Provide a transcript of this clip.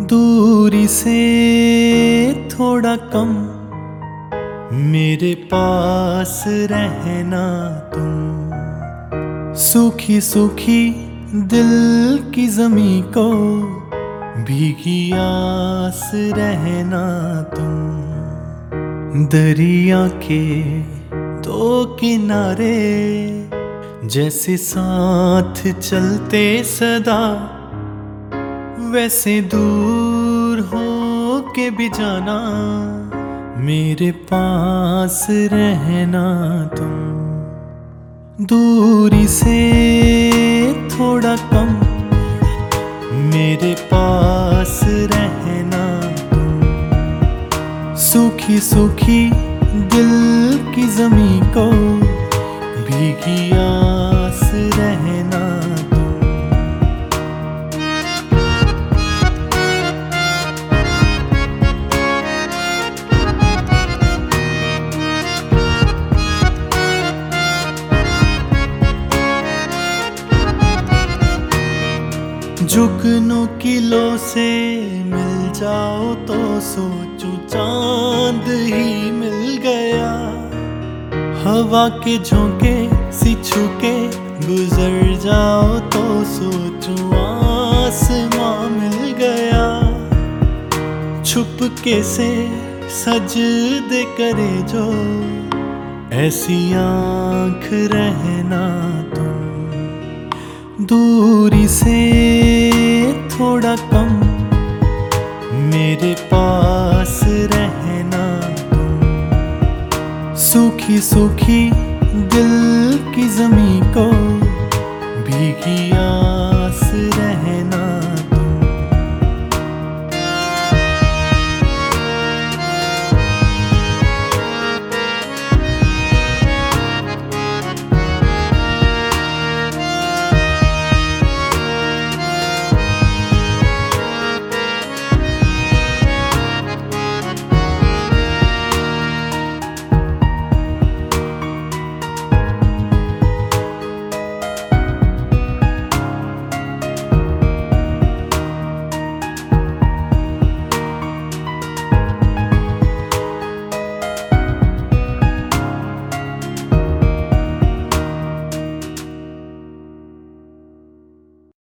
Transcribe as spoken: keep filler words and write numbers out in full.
दूरी से थोड़ा कम मेरे पास रहना तुम। सूखी सूखी दिल की जमी को भीगी आस रहना तुम। दरिया के दो किनारे जैसे साथ चलते सदा, वैसे दूर हो के भी जाना मेरे पास रहना तुम। दूरी से थोड़ा कम मेरे पास रहना तुम। सूखी सूखी दिल की जमी को भीगी आस रहना तुम। जुगनू किलो से मिल जाओ तो सोचूं चांद ही मिल गया। हवा के झोंके सी छूके गुजर जाओ तो सोचूं आसमां मिल गया। छुपके से सजदे करे जो ऐसी आंख रहना